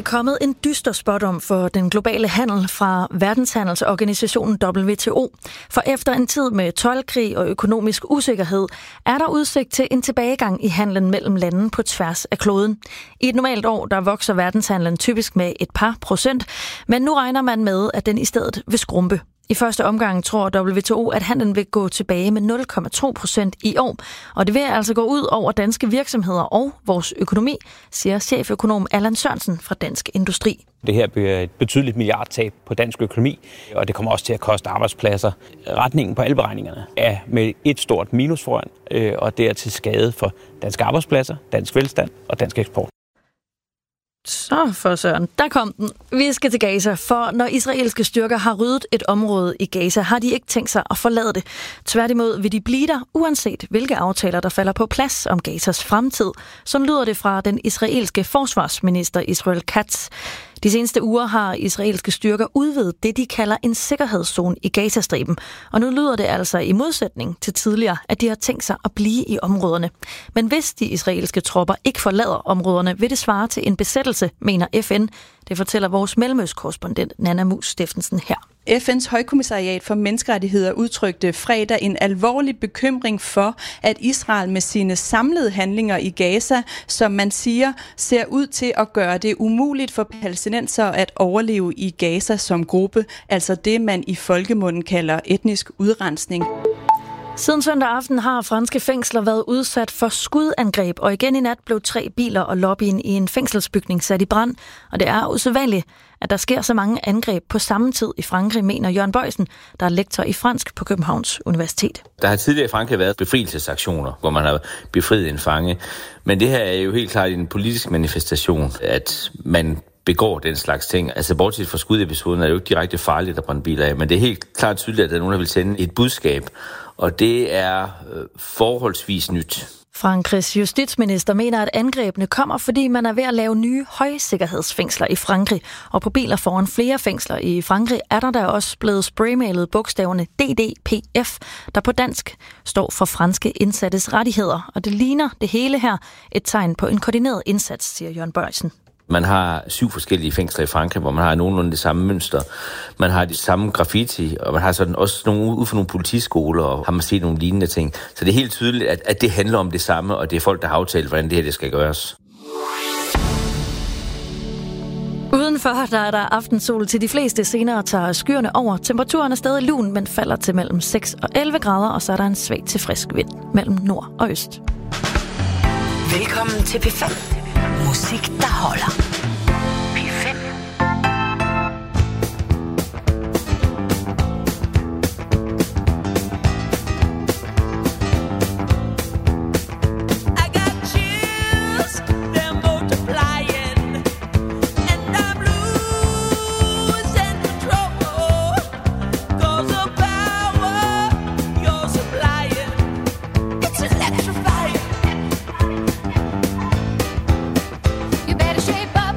kommet en dyster spådom for den globale handel fra verdenshandelsorganisationen WTO. For efter en tid med toldkrig og økonomisk usikkerhed, er der udsigt til en tilbagegang i handlen mellem lande på tværs af kloden. I et normalt år, der vokser verdenshandlen typisk med et par procent, men nu regner man med, at den i stedet vil skrumpe. I første omgang tror WTO, at handlen vil gå tilbage med 0,2% i år, og det vil altså gå ud over danske virksomheder og vores økonomi, siger cheføkonom Allan Sørensen fra Dansk Industri. Det her bliver et betydeligt milliardtab på dansk økonomi, og det kommer også til at koste arbejdspladser. Retningen på alle beregningerne er med et stort minus foran, og det er til skade for danske arbejdspladser, dansk velstand og dansk eksport. Så for søren, der kom den. Vi skal til Gaza, for når israelske styrker har ryddet et område i Gaza, har de ikke tænkt sig at forlade det. Tværtimod vil de blive der, uanset hvilke aftaler, der falder på plads om Gazas fremtid. Sådan lyder det fra den israelske forsvarsminister Israel Katz. De seneste uger har israelske styrker udvidet det, de kalder en sikkerhedszone i Gazastriben. Og nu lyder det altså i modsætning til tidligere, at de har tænkt sig at blive i områderne. Men hvis de israelske tropper ikke forlader områderne, vil det svare til en besættelse, mener FN. Det fortæller vores mellemøstkorrespondent Nanna Mus Steffensen her. FN's højkommissariat for menneskerettigheder udtrykte fredag en alvorlig bekymring for, at Israel med sine samlede handlinger i Gaza, som man siger, ser ud til at gøre det umuligt for palæstinensere at overleve i Gaza som gruppe, altså det man i folkemunden kalder etnisk udrensning. Siden søndag aften har franske fængsler været udsat for skudangreb, og igen i nat blev 3 biler og lobbyen i en fængselsbygning sat i brand. Og det er usædvanligt, at der sker så mange angreb på samme tid i Frankrig, mener Jørgen Bøjsen, der er lektor i fransk på Københavns Universitet. Der har tidligere i Frankrig været befrielsesaktioner, hvor man har befriet en fange. Men det her er jo helt klart en politisk manifestation, at man begår den slags ting. Altså bortset fra skudepisoden er det jo ikke direkte farligt at brænde biler af, men det er helt klart tydeligt, at der er nogen, der vil sende et budskab, og det er forholdsvis nyt. Frankrigs justitsminister mener, at angrebene kommer, fordi man er ved at lave nye højsikkerhedsfængsler i Frankrig. Og på biler foran flere fængsler i Frankrig er der også blevet spraymalet bogstaverne DDPF, der på dansk står for franske indsattes rettigheder. Og det ligner det hele her et tegn på en koordineret indsats, siger Jørgen Bøjsen. Man har 7 forskellige fængsler i Frankrig, hvor man har nogenlunde det samme mønster. Man har de samme graffiti, og man har sådan også nogle ud for nogle politiskoler, og har man set nogle lignende ting. Så det er helt tydeligt, at det handler om det samme, og det er folk, der har aftalt, hvordan det her skal gøres. Udenfor der er der aftensol til de fleste, senere tager skyerne over. Temperaturen er stadig lun, men falder til mellem 6 og 11 grader, og så er der en svag til frisk vind mellem nord og øst. Velkommen til P5. Musik, der holder. P5. Shape up.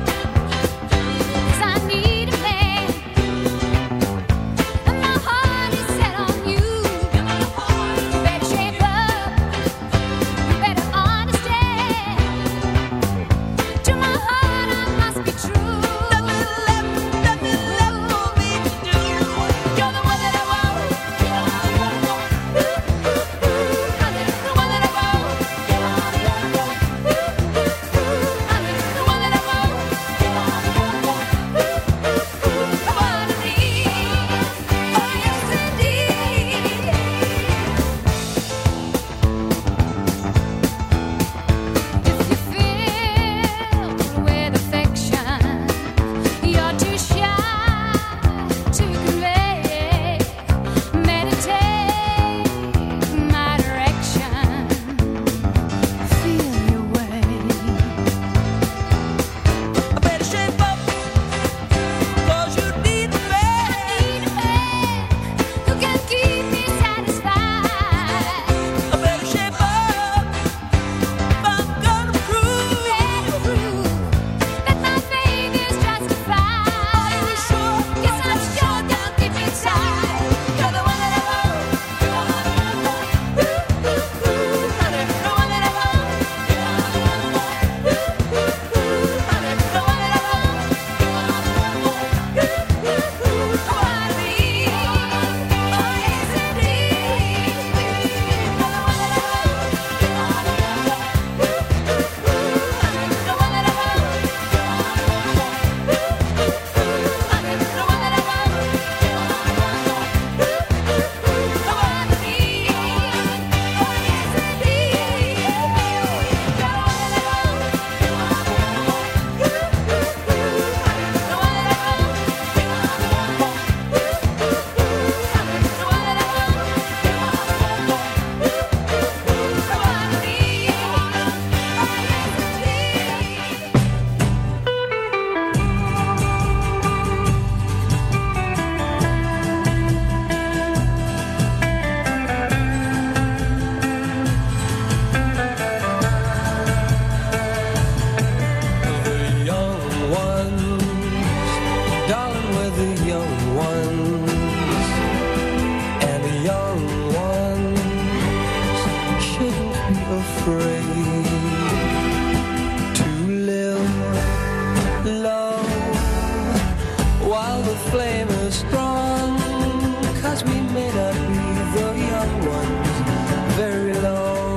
while the flame is strong, 'cause we may not be the young ones very long.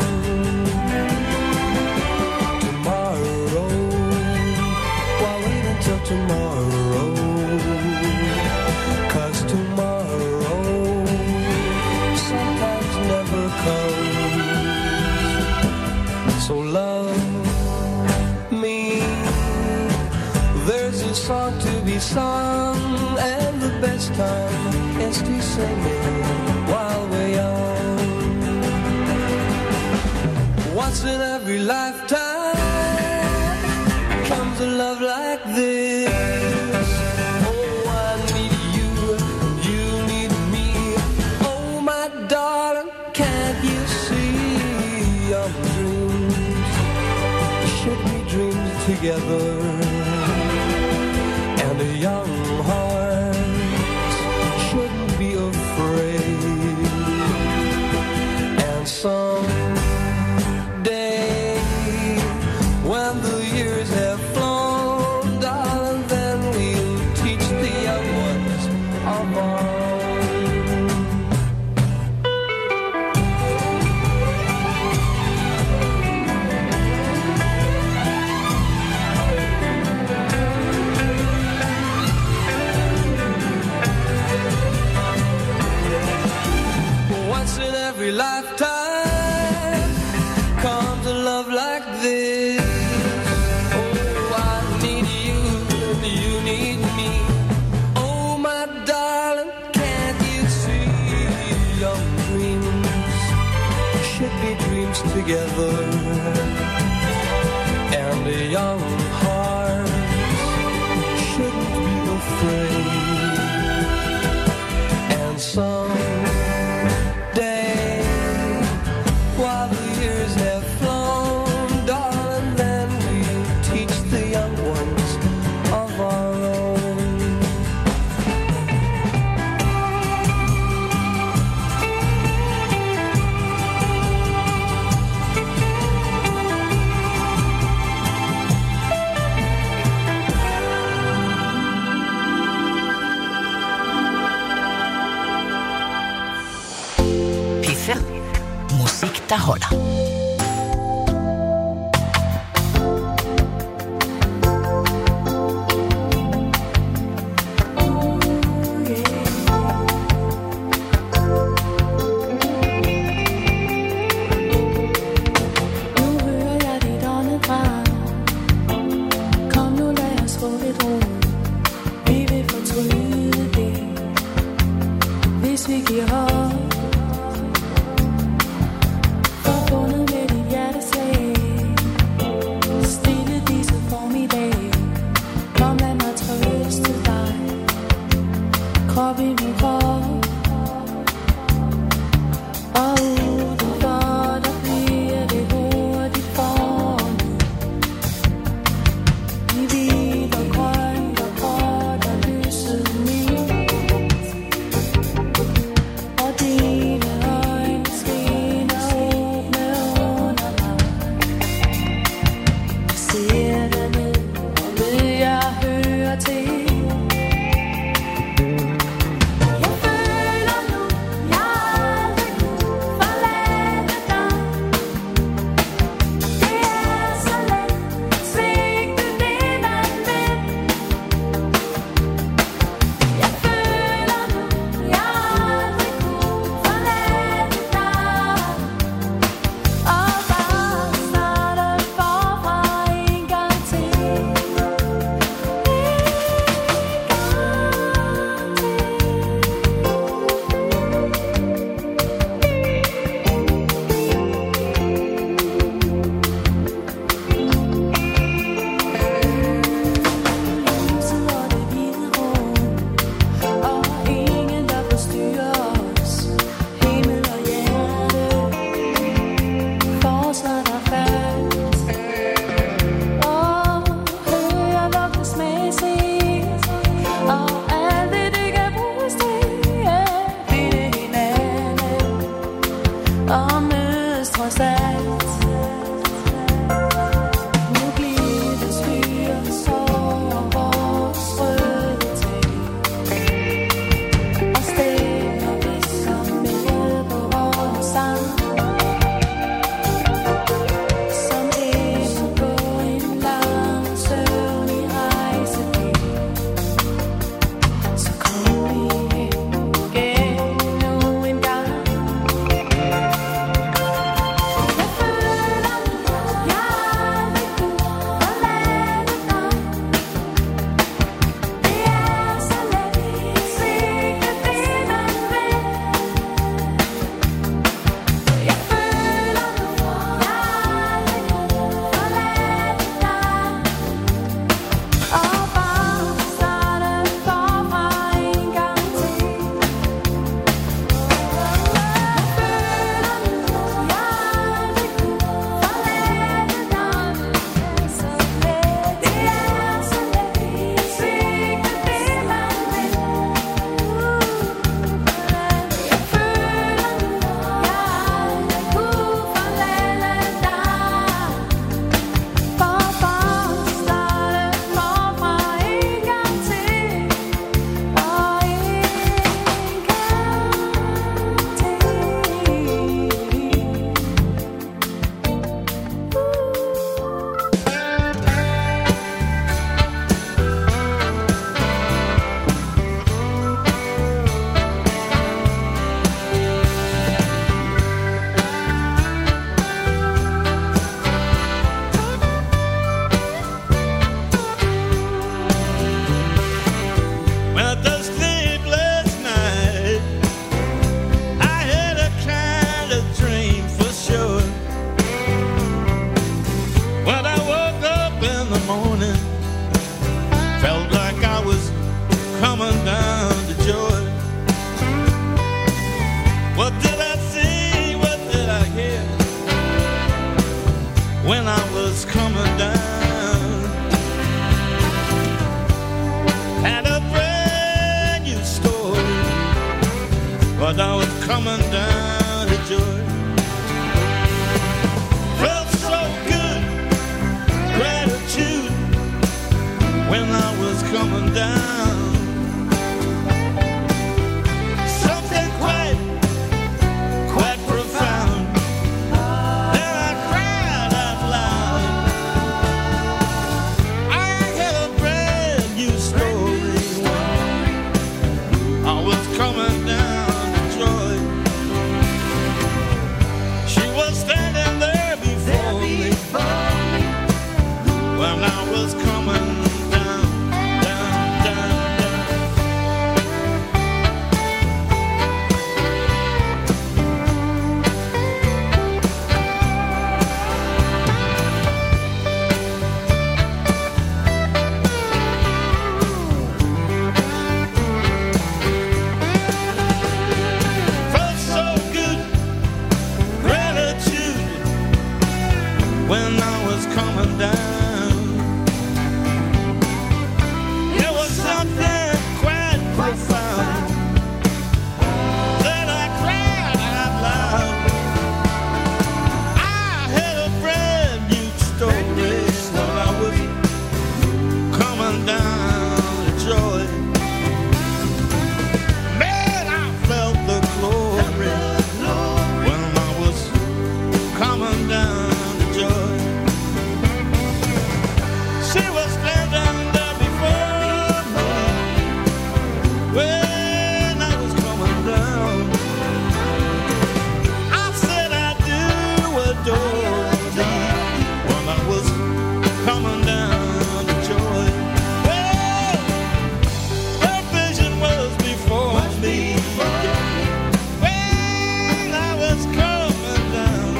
Tomorrow, why wait until tomorrow? 'Cause tomorrow sometimes never comes. So love me, there's a song to be sung, and the best time is to sing it while we're young. Once in every lifetime comes a love like this. Oh, I need you, you need me. Oh, my darling, can't you see your dreams should be dreams together? And a young heart shouldn't be afraid. And someday, when the years have flown, darling, then we'll teach the young ones of our own. Once in every lifetime comes a love like this. Oh, I need you and you need me. Oh, my darling, can't you see your dreams should be dreams together? And a young heart shouldn't be afraid. And someday, while the years have flown, darling, then we'll teach the young ones of our own. P5. Musik, der holder. Jeg thought I was coming down to joy. Felt so good, gratitude when I was coming down. Something quite profound. Then I cried out loud. I had a brand new story. I was coming down to joy. She was standing there before me when I was coming down, down, down, down. Felt so good, gratitude when I was coming down. It was something quite profound. Then I cried out loud. I had a brand new story when I was coming down to joy. Man, I felt the glory when I was coming down to joy. She was standing there before me when I was coming down. I said I do adore thee when I was coming down to joy. Well, her vision was before me when I was coming down.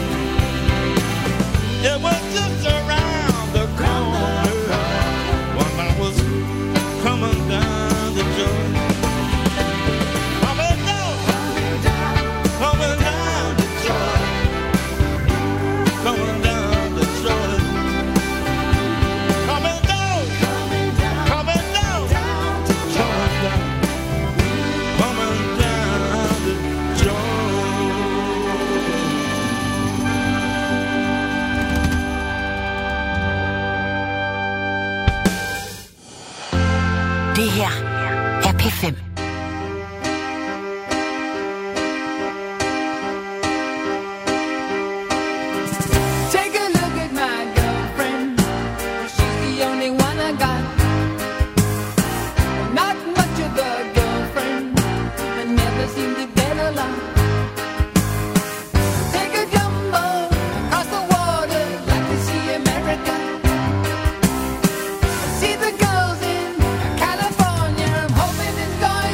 It was just around the corner when I was coming down to joy. Coming down to joy. Coming down to joy. Coming down to joy. Coming down to joy. Det her er P5. Take a look at my girlfriend. She's the only one I got. Not much of a girlfriend. I never seem to get along. Take a jumbo across the water, like to see America. See the girls in California. I'm hoping it's going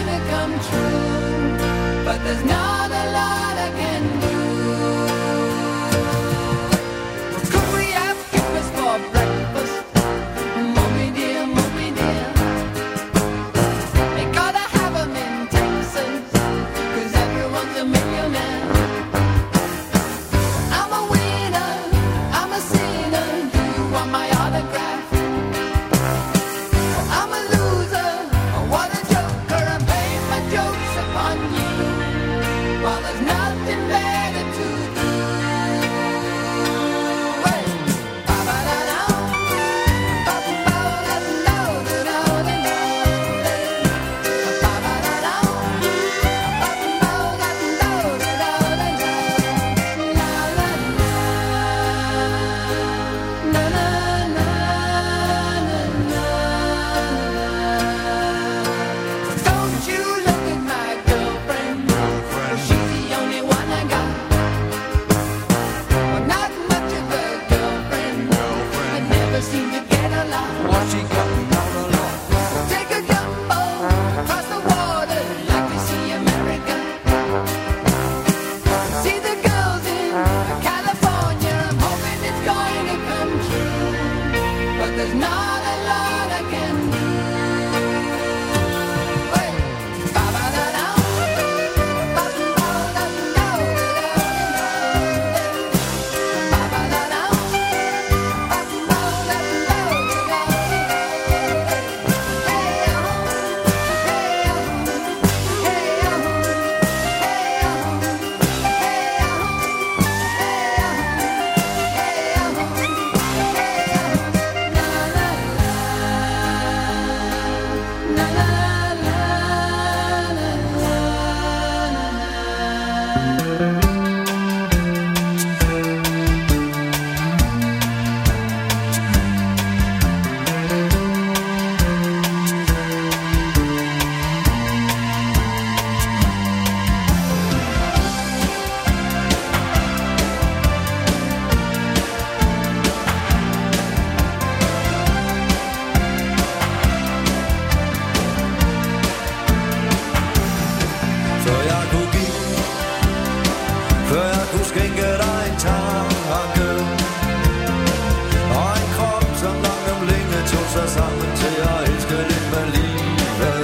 os sammen til at elske lidt med livet.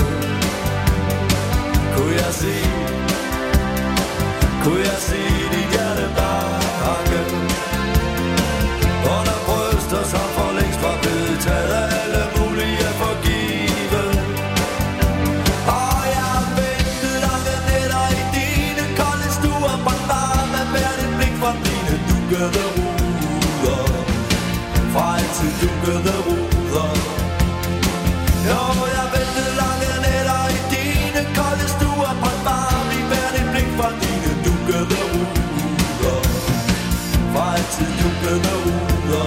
Kunne jeg se dit hjerte banke under bryster, som for længst var blevet taget af alle mulige forgive. Og jeg har ventet lange nætter i dine kolde stuer, brændt varme med dit blik fra dine dukkede ruder, fra altid dukkede ruder. Jo, jeg ventede lange nætter i dine kolde stuer, brændt varme i hver dit blik fra dine dukkede ruder, fra altid dukkede ruder.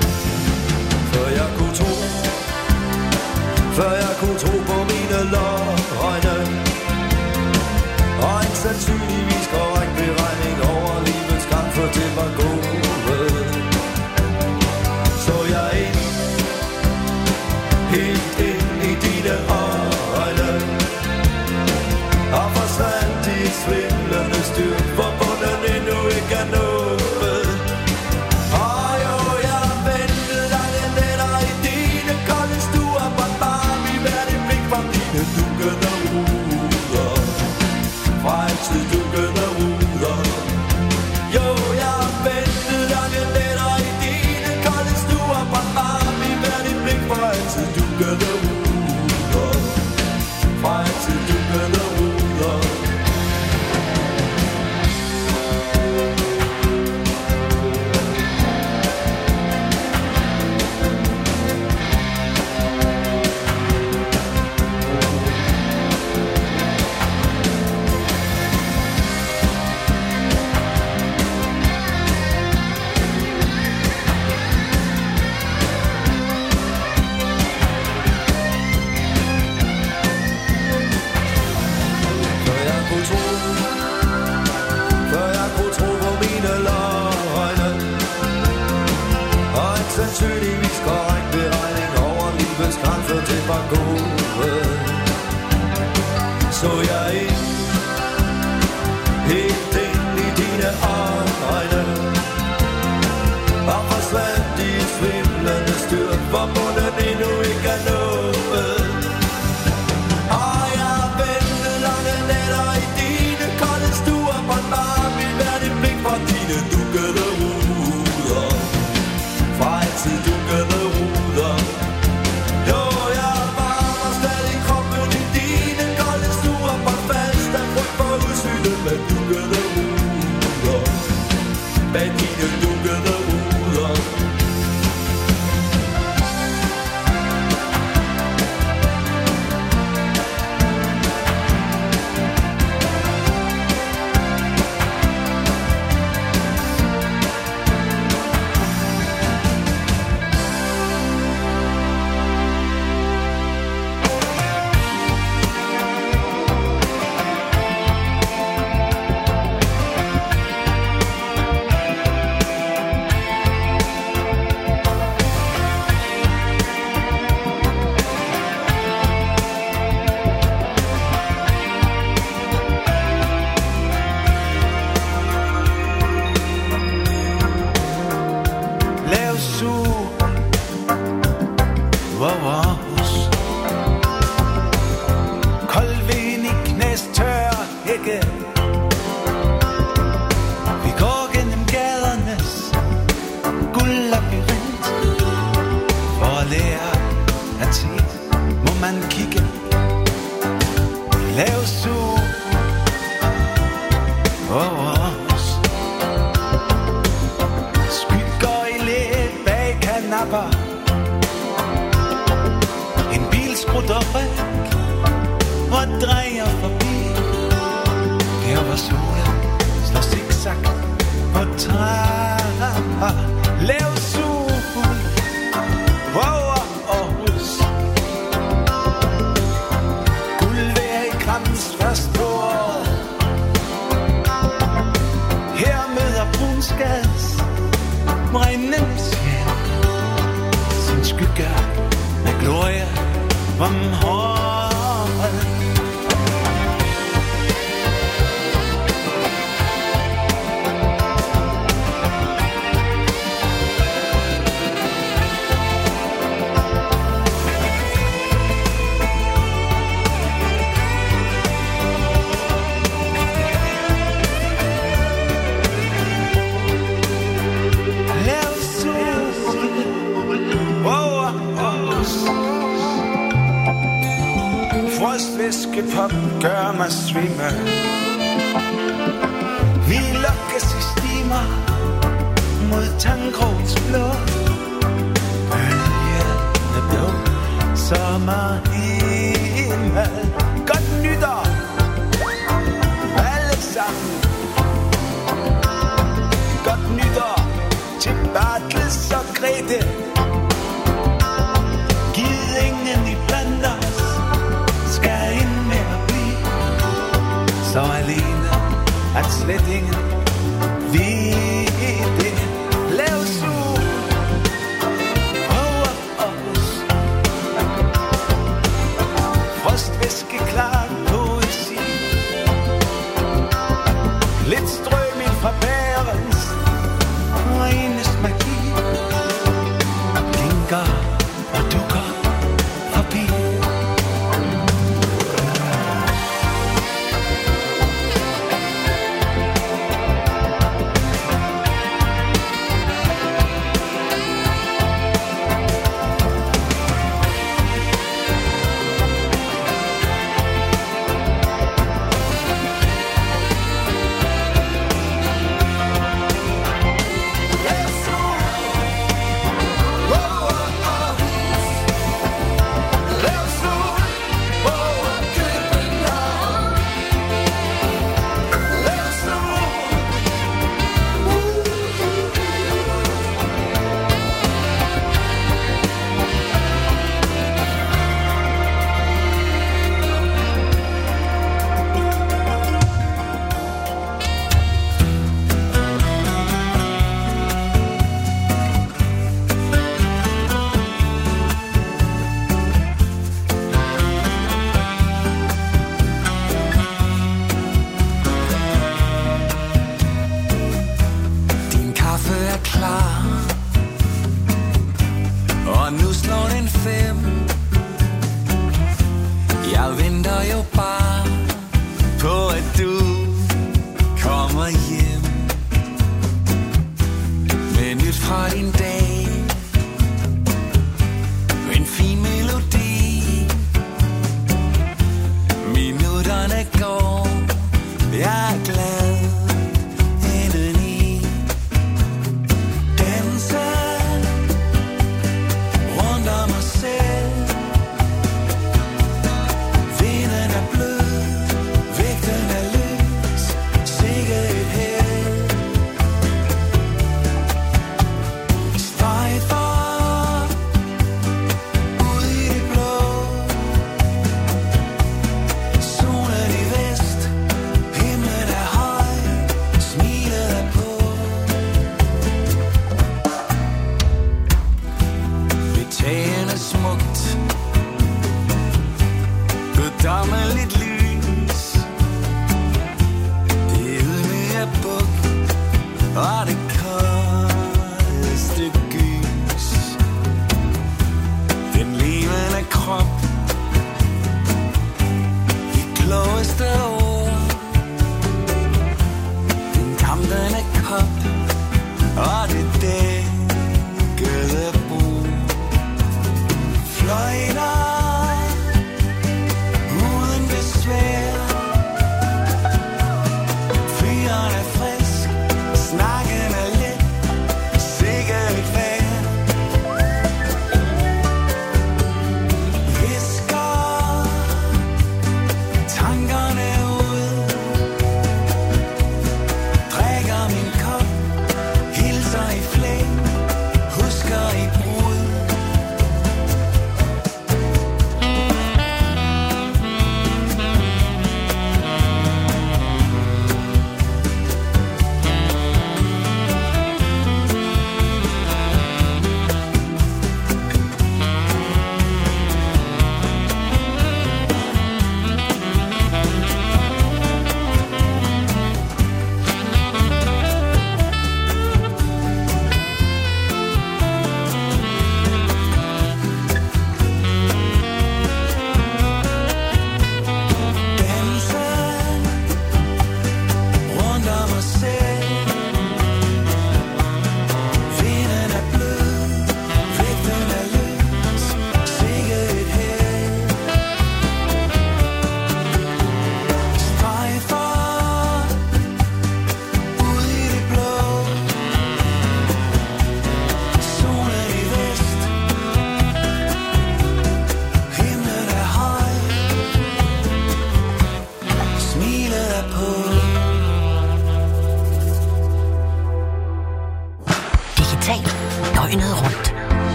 Før jeg kunne tro på mine løgne, og en sandsynligvis korrekt beregning over livets gang, for det var gået. Så jeg ind, helt ind i dine øjne, og forsvandt i et svimlende styr, hvor bunden endnu ikke er nået. Og jo, jeg ventede lange nætter i dine kolde stuer, brændt varme i hver dit blik fra dine dukkede ruder, fra altid dukkede ruder. Jo, jeg ventede lange nætter i dine kolde stuer, brændt varme i hver dit blik fra altid dukkede ruder, fra altid dukkede ruder. Før jeg kunne tro på mine løgne, og en sandsynligvis korrekt beregning over livets grænser, det var gået. Så jeg ind, helt ind i dine øjne, og forsvandt i et svimlende styrt, hvor bunden endnu ikke er nået. Og jeg ventede lange nætter i dine kolde stuer, brændt varme i hver dit blik fra dine dukkede ruder, fra altid dukkede ruder. Jo, jeg varmer stadig kroppen i dine kolde stuer, brændt fast af frygt for udsynet med dukkede ruder, bag dine dukkede ruder. væskepop gør mig svimmel. Vi lokkes i stimer mod Tangros blå. Bølgen er blå, sommerhimmel. Godt nytår, alle sammen. Godt nytår til Bartels og Grete. Gid ingen i blandt os skal ind med at blive så alene, at slet ingen ved det. Lav sol over os, frostvæske klar poesi, lidt strøm ind fra bærens og enes magi, blinker og dukker forbi.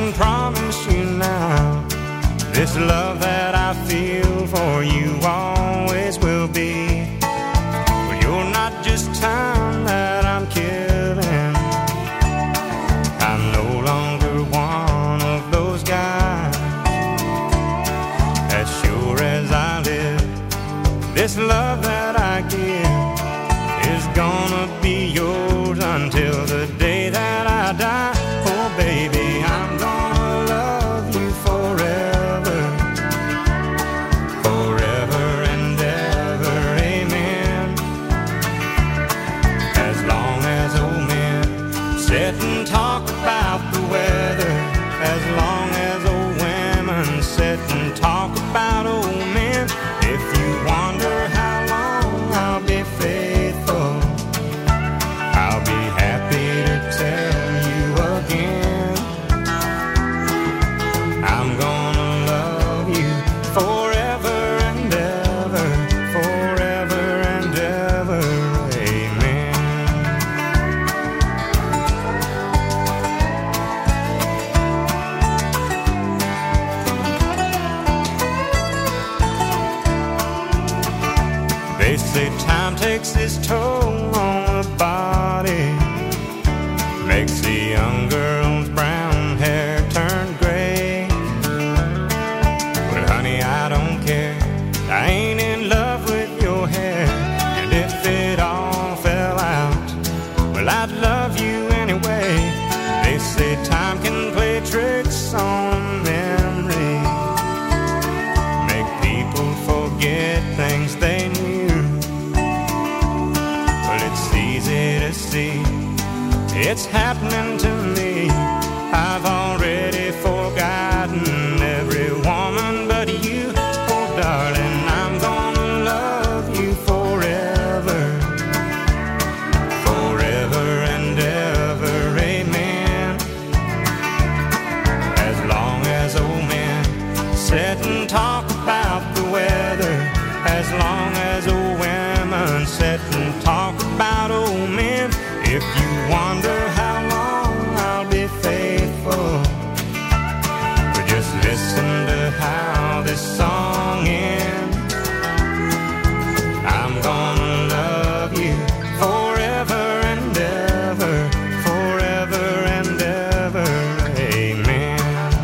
can promise you now, this love that I feel for you always will be. But you're not just time that I'm killing. I'm no longer one of those guys. As sure as I live, this love that I give is gonna be yours until the day that I die. Oh baby, I'm gonna love you forever, forever and ever, amen. As long as old men sit and talk about the weather, as long as old women sit and talk about old men, if you wonder how long I'll be faithful, I'll be happy to tell you again. I'm gonna love you forever and ever, forever and ever, amen. They say time takes its toll on the body, makes the young girl's brown hair turn gray. But honey, I don't care, I ain't in love with your hair. And if it all fell out, well, I'd love you anyway. They say time can play tricks on memory, make people forget things they knew. But it's easy to see, it's happening to me. I've already forgotten every woman but you. Oh darling, I'm gonna love you forever, forever and ever, amen. As long as old men sit and talk about the weather, as long as old women sit and talk about old men, if you wonder how long I'll be faithful, but just listen to how this song ends. I'm gonna love you forever and ever, forever and ever, amen.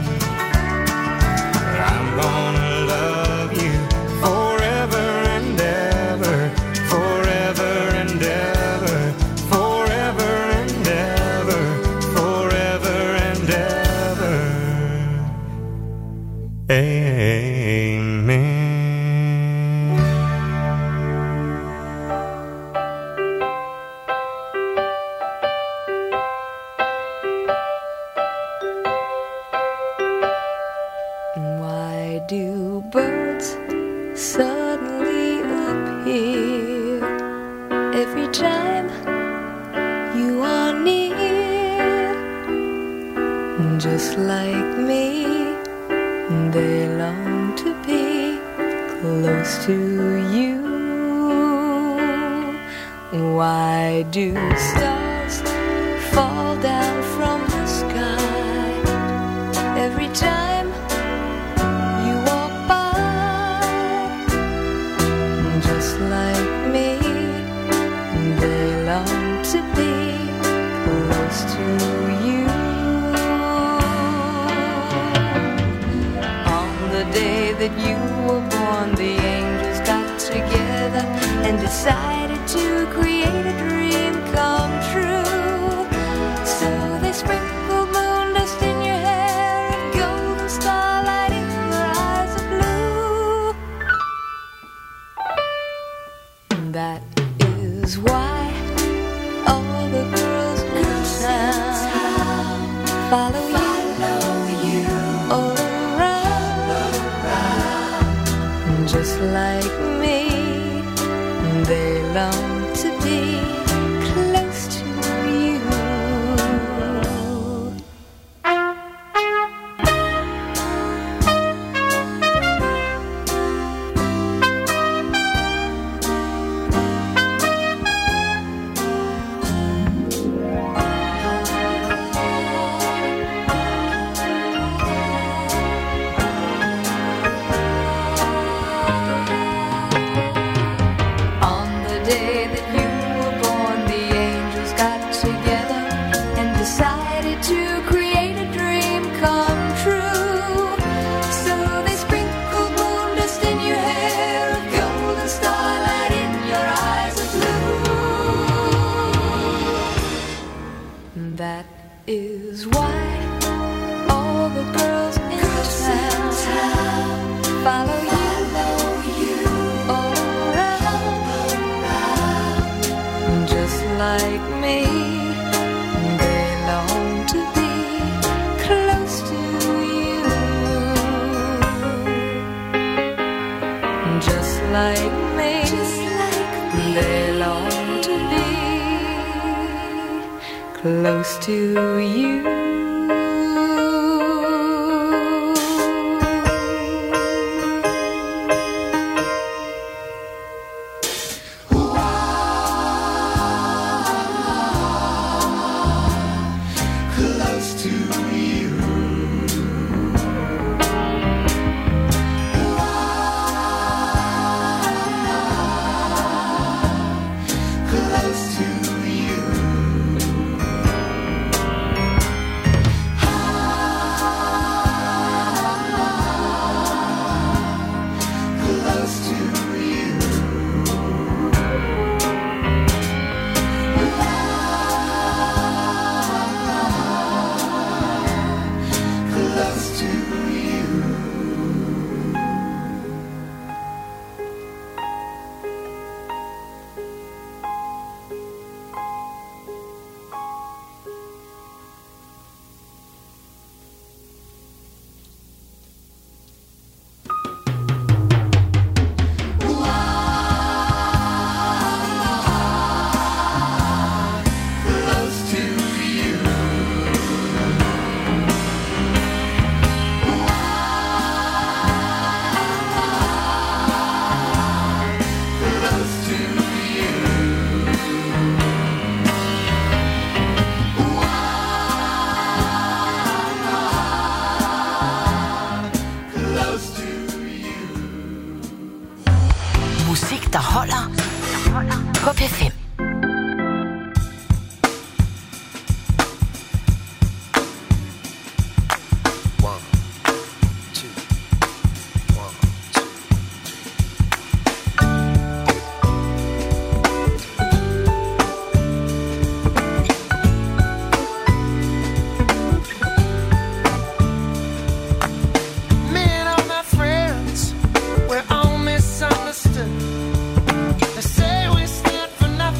I'm gonna love you forever and ever, forever and ever, forever and ever, forever and ever, amen. Why do birds suddenly appear every time you are near? Just like me, they long to be close to you. Why do stars fall down from the sky every time you walk by? Just like me, they long to be close to you. On the day that you were born, the angels got together and decided to create a dream come true. So they sprinkled moon dust in your hair and golden starlight in your eyes of blue. That is why all the girls in town follow you all around. Just like me, they long to be close to you. like me, they long to be close to you. Just like me, they long to be close to you. Musik, der holder på P5. They say we stand for nothing.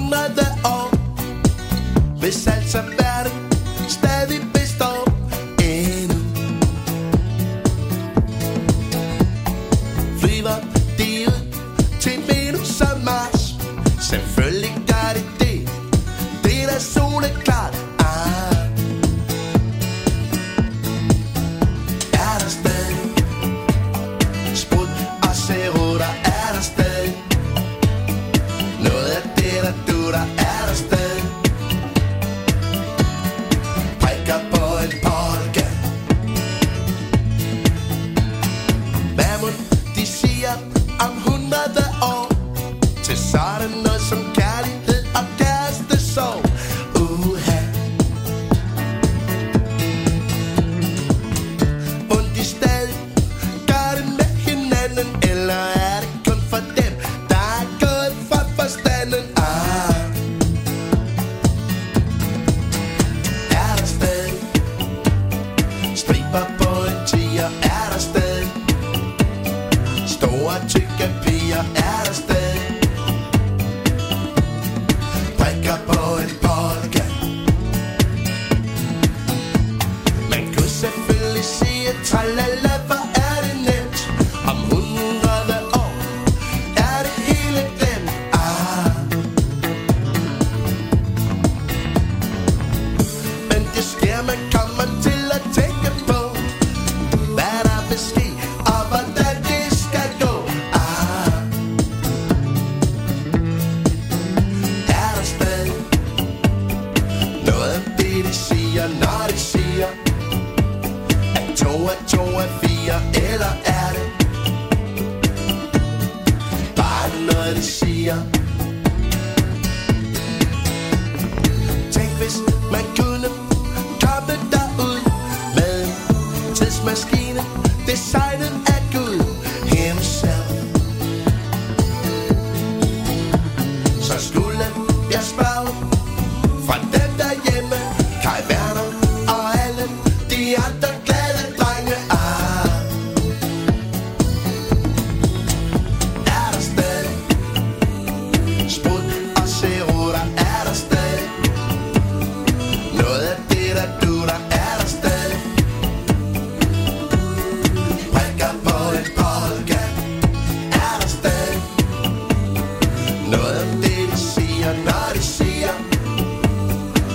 100 år, hvis altså verden stadig består endnu. Flyver de ud til Venus og Mars? Selvfølgelig gør de det, det er da soleklart. Er der stadig sprut og cerutter? Er der stadig noget af det, der dutter? Er der stadig prikker på en polka? Hvad må de siger om 100 år? Til sådan noget som kærlighed og kærestesorg. Und de stadig gør det med hinanden, eller er det kun for dem, der er gået fra forstanden? Er der stadig striber på en tiger? Er der stadig store tykke piger? Er der stadig prikker på en polka? Man kunne selvfølgelig sige tralala, hvor er det nemt. Om 100 år er det hele glemt. Men det sker, man kommer til at tænke på, hvad der vil ske og hvordan det skal gå. Er der stadig noget af det, de siger, når de siger at 2 er 4, eller er det bare noget, de siger? Tænk, hvis man kunne komme derud med en tidsmaskine designet af Gud himself. Så skulle jeg spørge fra dem derhjemme, Kai Werner og alle de andre glade drenge. Er der stadig sprut og cerutter? Er der stadig noget af det, der dutter? Er der stadig prikker på en polka? Er der stadig noget af det, de siger, når de siger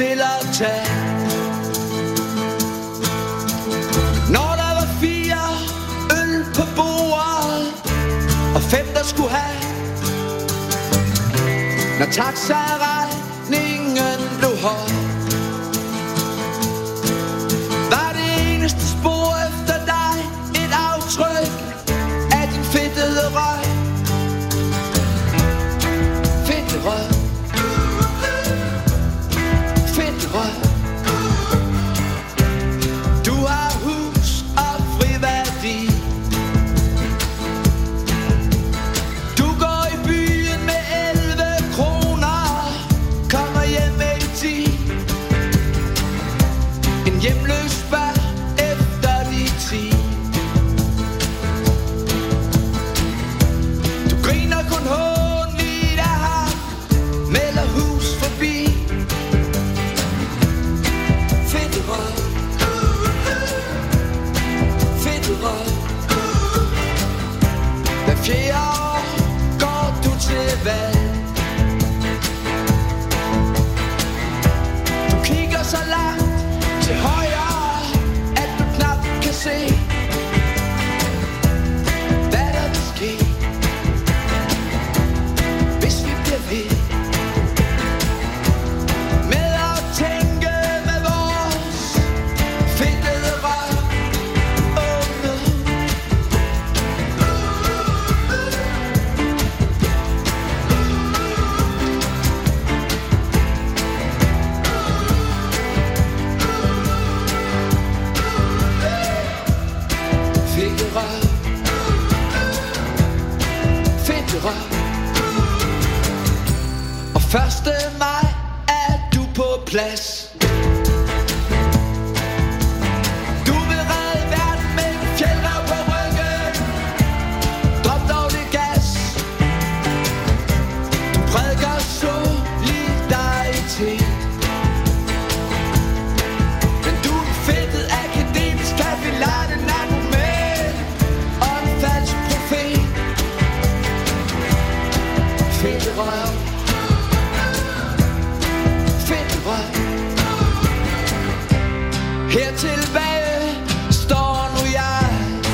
til at tage. Når der var 4 øl på bordet og 5 der skulle have. Når taxaregningen blev høj, var det eneste spor efter dig et aftryk af din fedtede røg. Fedte røg. Fedte røg. Du har hus og friværdi. Du går i byen med 11 kroner, kommer hjem med 10. En hjemløs spørg efter de 10. Du griner kun håndligt af ham, melder hus forbi. Fedte røg. Fedte røg. Hver 4. år går du til valg. Du kigger så langt til højre, at du knap kan se, hvad der vil ske, hvis vi bliver ved med at tænke med vores fedtede røg. Oh no. Fedte røg. Fedte røg. Og 1. maj er du på plads. Du vil redde verden med en fjeldrev på ryggen. Drop dog det gas. Du prædiker solidaritet. Men du er en fedtet akademisk kaffelat, en argument og en falsk profet. Fedte røv. Fedte røv. Her tilbage står nu jeg.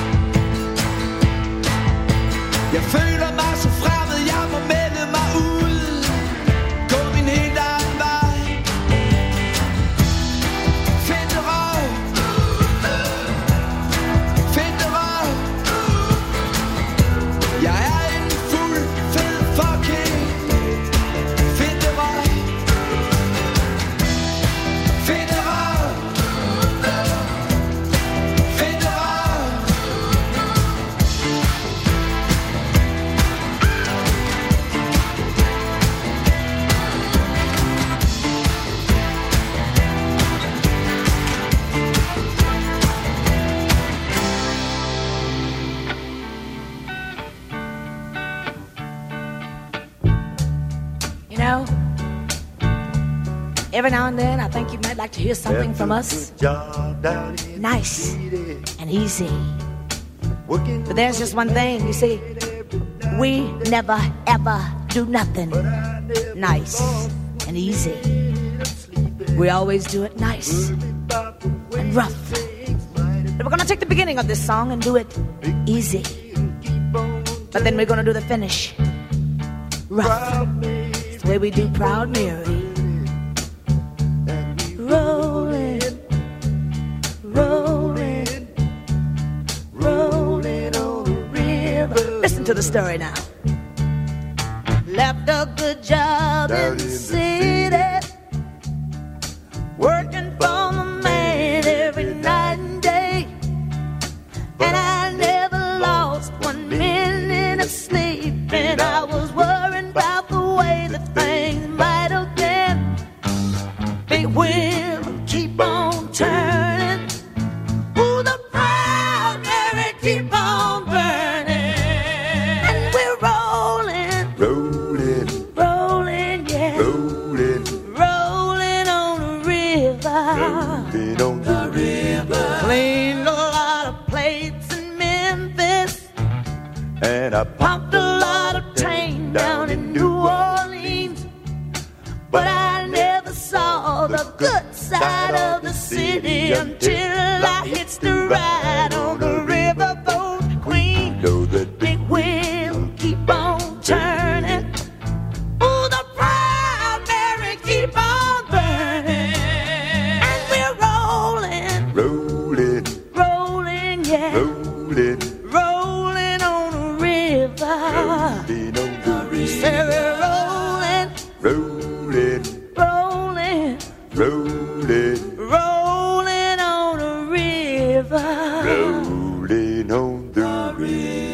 Jeg føler mig så fremmed, jeg må melde mig ud. Gå min helt egen vej. Fedte røv. Fedte røv. Jeg er en fuld fed fucking fedte røv. Fedte røv. Fedte røv. You know, every now and then I think you might like to hear something from us. Nice and easy. But there's just one thing, you see, we never ever do nothing nice and easy. We always do it nice and rough. But we're gonna take the beginning of this song and do it easy. But then we're gonna do the finish rough. It's the way we do Proud Mary. Rolling, rolling, rolling on the river. Listen to the story now. Left a good job in the city, working for the man every night and day. And I never lost 1 minute of sleep. And I was worried about the way that things might have been. Big wheel keep on turning. Ooh, the Proud Mary keep on burning. And we're rolling, Rolling, rolling, yeah, rolling, rolling on the river. rolling on the river. Cleaned a lot of plates in Memphis. And I Pumped a lot of train down in New Orleans. But I never saw the good side of the city until I hits the ride on the riverboat queen. Know that Big wheel keep on turning. Oh, the Proud Mary keep on burning. And we're rolling, rolling, rolling, yeah, rolling, rolling on the river. rolling on the Say river. we're rolling, Rolling, rolling, rolling, rolling on the river. rolling on the river.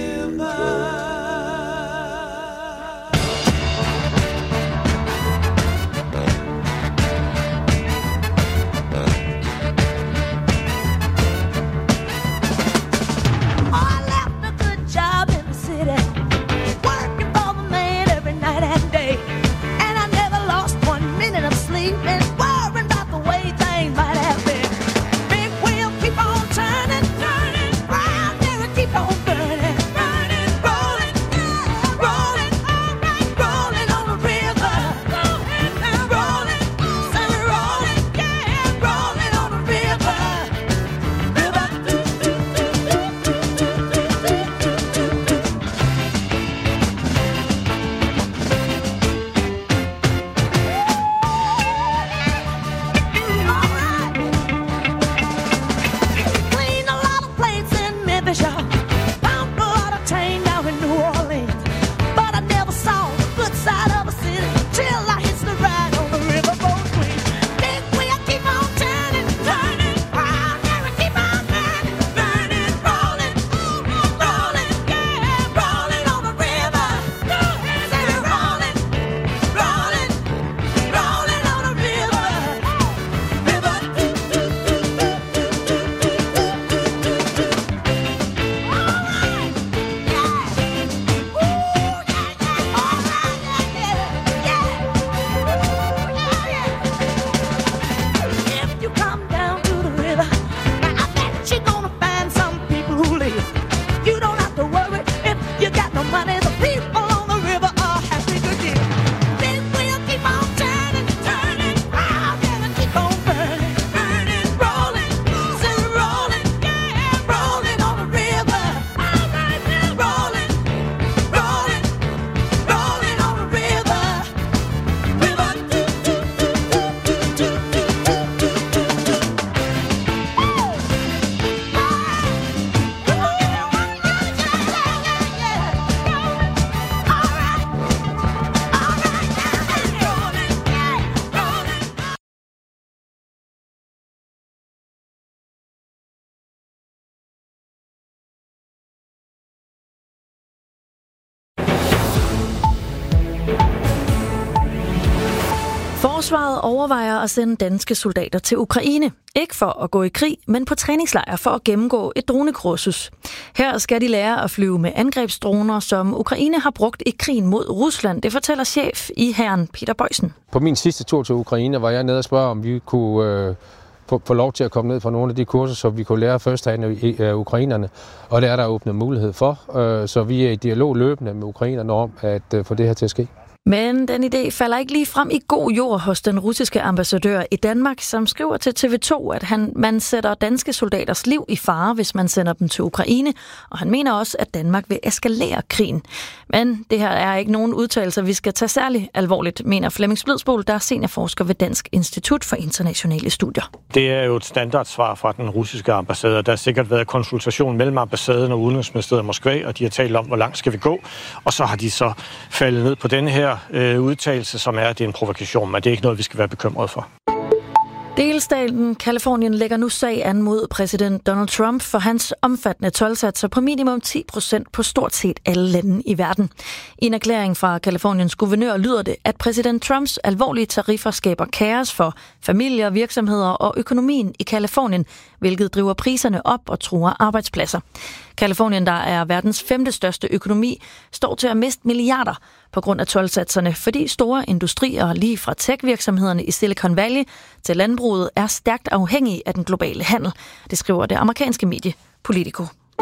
I left a good job in the city, working for the man every night and day. And I never lost 1 minute of sleep and worrying about the way things might have been. Big wheel keep on turning, turning, round there and keep on burning, burning, rolling, rolling, alright, rolling on the river. Go ahead now, rolling, say we're rolling, yeah, rolling on the river. River, do, do, do, do, do, do, do, do, do. Cleaned a lot of plates in Memphis, y'all. Pumped a lot of tang down in New Orleans. But I never saw the good side of a city till I hits the ride on the riverboat queen. Big wheel keep on turning, turning, round there and keep on burning, burning, rolling, rolling, yeah, rolling on the river. Go ahead, say we're rolling, rolling, rolling on the river. River, do, do, do, do, do, do, do, do, do, do. All right, yeah. Ooh, yeah, yeah. All right, yeah, yeah, yeah. If you come down to the river, now I bet you're gonna find some people who live. You don't have to worry if you got no money. The people on the river are happy to give. Big wheel keep on turning, turning, round and keep on burning, burning, rolling, say we're rolling, yeah, rolling on the river. All right now, rolling, rolling, rolling on the river. River, do, do, do, do, do, do, do, do, do, do. Forsvaret overvejer at sende danske soldater til Ukraine. Ikke for at gå i krig, men på træningslejr for at gennemgå et dronekursus. Her skal de lære at flyve med angrebsdroner, som Ukraine har brugt i krigen mod Rusland. Det fortæller chef i hæren Peter Bøjsen. På min sidste tur til Ukraine var jeg nede og spørge, om vi kunne få lov til at komme ned på nogle af de kurser, så vi kunne lære førstehånd af ukrainerne. Og det er der åbnet mulighed for, så vi er i dialog løbende med ukrainerne om at få det her til at ske. Men den idé falder ikke lige frem i god jord hos den russiske ambassadør i Danmark, som skriver til TV2, at man sætter danske soldaters liv i fare, hvis man sender dem til Ukraine, og han mener også, at Danmark vil eskalere krigen. Men det her er ikke nogen udtalelser, vi skal tage særlig alvorligt, mener Flemming Splidsbol, der er seniorforsker ved Dansk Institut for Internationale Studier. Det er jo et standardsvar fra den russiske ambassade. Der har sikkert været konsultation mellem ambassaden og Udenrigsministeriet i Moskva, og de har talt om, hvor langt skal vi gå, og så har de så faldet ned på denne her udtalelse, som er, at det er en provokation, men det er ikke noget, vi skal være bekymret for. Delstaten Californien lægger nu sag an mod præsident Donald Trump for hans omfattende toldsatser på minimum 10% på stort set alle lande i verden. I en erklæring fra Californiens guvernør lyder det, at præsident Trumps alvorlige tariffer skaber kaos for familier, virksomheder og økonomien i Californien, hvilket driver priserne op og truer arbejdspladser. Californien, der er verdens 5. største økonomi, står til at miste milliarder på grund af toldsatserne, fordi store industrier, lige fra tech-virksomhederne i Silicon Valley til landbruget, er stærkt afhængige af den globale handel. Det skriver det amerikanske medie Politico.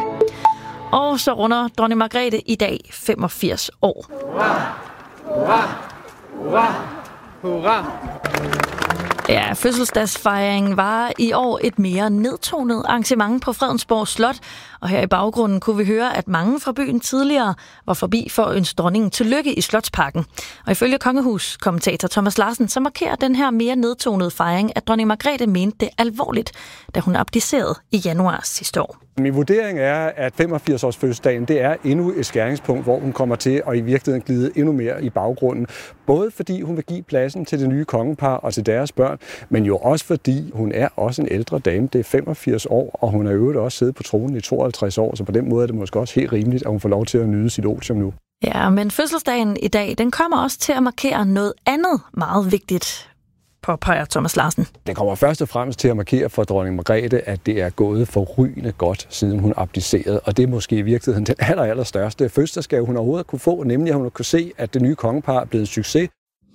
Og så runder dronning Margrethe i dag 85 år. Hurra! Hurra! Hurra! Ja, fødselsdagsfejringen var i år et mere nedtonet arrangement på Fredensborg Slot, og her i baggrunden kunne vi høre, at mange fra byen tidligere var forbi for at ønske dronningen tillykke i Slotsparken. Og ifølge kongehuskommentator Thomas Larsen, så markerer den her mere nedtonede fejring, at dronning Margrethe mente det alvorligt, da hun abdicerede i januar sidste år. Min vurdering er, at 85-års fødselsdagen, det er endnu et skæringspunkt, hvor hun kommer til at i virkeligheden glide endnu mere i baggrunden. Både fordi hun vil give pladsen til det nye kongepar og til deres børn, men jo også fordi hun er også en ældre dame. Det er 85 år, og hun har øvrigt også siddet på tronen i 52 år, så på den måde er det måske også helt rimeligt, at hun får lov til at nyde sit otium nu. Ja, men fødselsdagen i dag, den kommer også til at markere noget andet meget vigtigt, påpeger Thomas Larsen. Det kommer først og fremmest til at markere for dronning Margrethe, at det er gået forrygende godt, siden hun abdicerede. Og det er måske i virkeligheden den allerstørste fødselsdagsgave, hun overhovedet kunne få, nemlig at hun kunne se, at det nye kongepar er blevet en succes.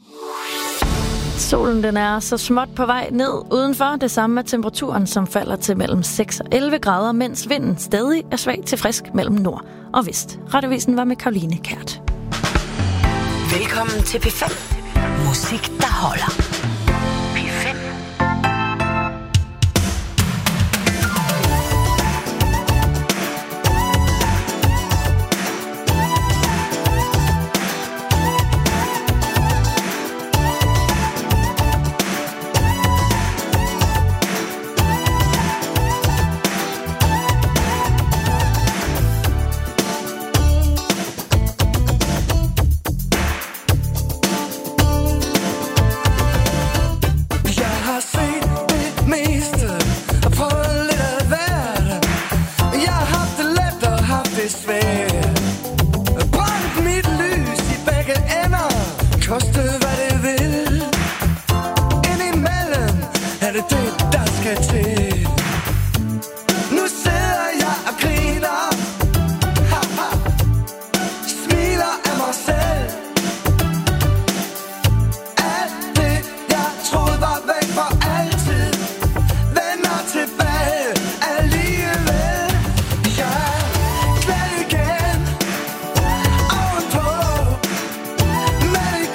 Solen den er så småt på vej ned udenfor. Det samme med temperaturen, som falder til mellem 6 og 11 grader, mens vinden stadig er svag til frisk mellem nord og vest. Radioavisen var med Karoline Kært. Velkommen til P5. Musik, der holder. P5.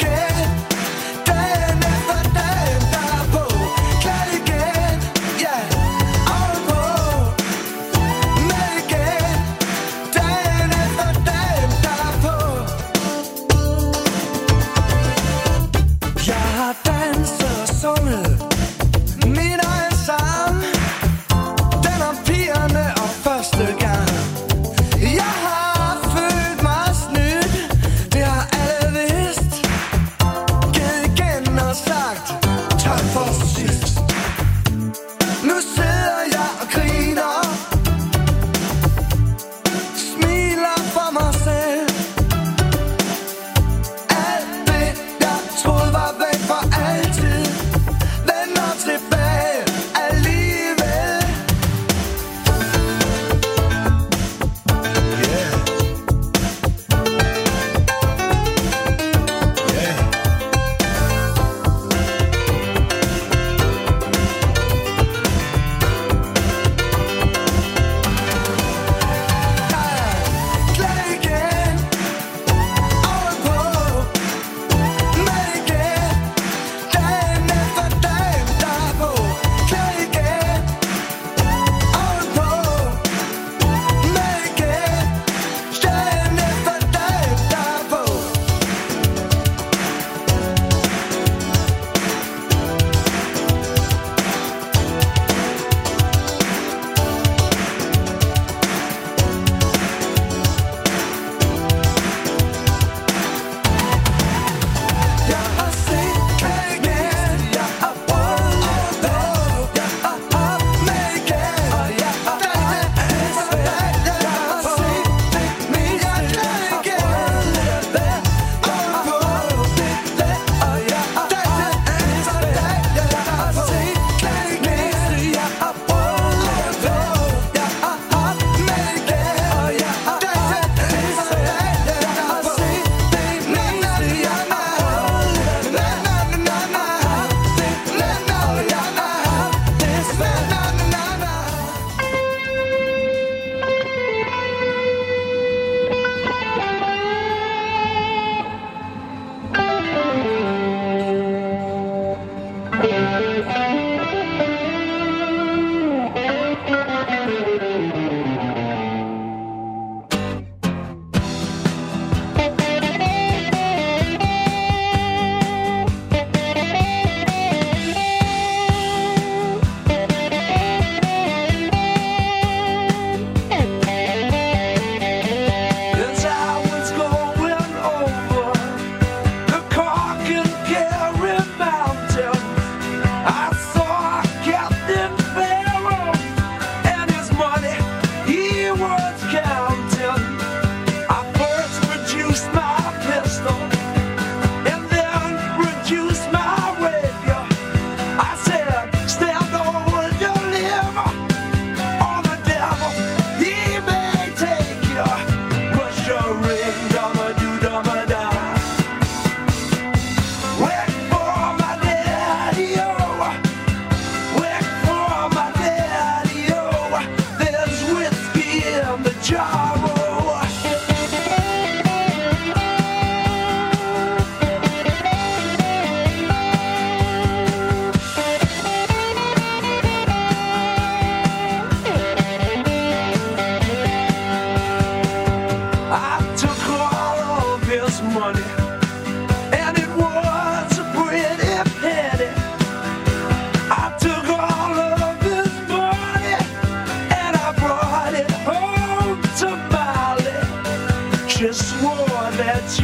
Yeah.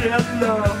at love